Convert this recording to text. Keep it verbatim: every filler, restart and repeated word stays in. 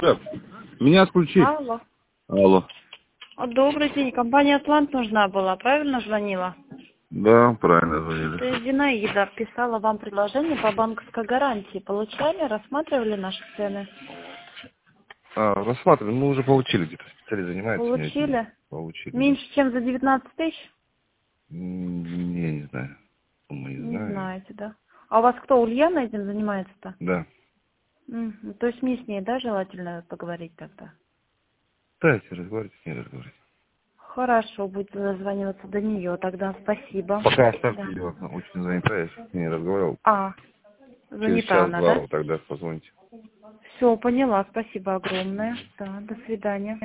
Так, меня отключи. Алло. Алло. О, добрый день. Компания «Атлант» нужна была. Правильно звонила? Да, правильно звонили. То есть Зинаида писала вам предложение по банковской гарантии. Получали, рассматривали наши цены? А, рассматривали, мы уже получили где-то. Специалист занимается этим. Получили? Получили. Меньше, чем за девятнадцать тысяч? М, Не, не знаю. Мы не Не знаем. знаете, да? А у вас кто, Ульяна этим занимается-то? Да. Мгм. То есть мне с ней, да, желательно поговорить тогда? Да, если разговаривать, не разговаривать. Хорошо, будет дозваниваться до нее тогда. Спасибо. Пока Да. оставьте ее, она очень занята, я с ней не разговаривал. А, Через занята она, час-два да? вот тогда позвоните. Все, поняла. Спасибо огромное. Да, до свидания.